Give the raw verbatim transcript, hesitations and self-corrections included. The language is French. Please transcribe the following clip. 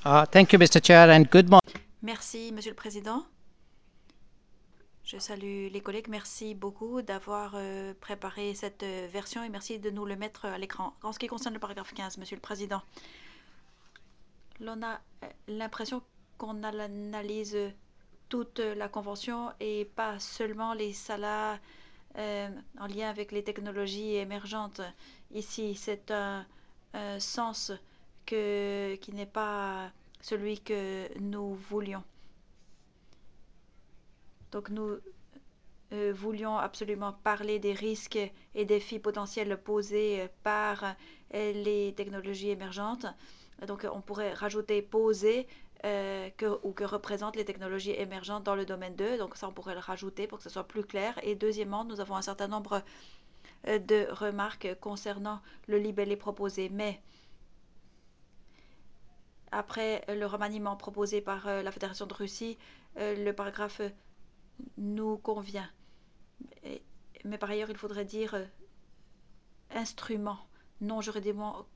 Uh, thank you, mister Chair, and good morning. Merci, Monsieur le Président. Je salue les collègues. Merci beaucoup d'avoir euh, préparé cette euh, version et merci de nous le mettre à l'écran. En ce qui concerne le paragraphe quinze, Monsieur le Président, l'on a euh, l'impression qu'on analyse toute la convention et pas seulement les salas euh, en lien avec les technologies émergentes. Ici, c'est un, un sens que, qui n'est pas celui que nous voulions. Donc nous euh, voulions absolument parler des risques et défis potentiels posés par euh, les technologies émergentes. Donc on pourrait rajouter poser euh, que, ou que représentent les technologies émergentes dans le domaine deux. Donc ça, on pourrait le rajouter pour que ce soit plus clair. Et deuxièmement, nous avons un certain nombre euh, de remarques concernant le libellé proposé. Mais après le remaniement proposé par euh, la Fédération de Russie, euh, le paragraphe nous convient. Et- mais par ailleurs, il faudrait dire euh, instrument non juridiquement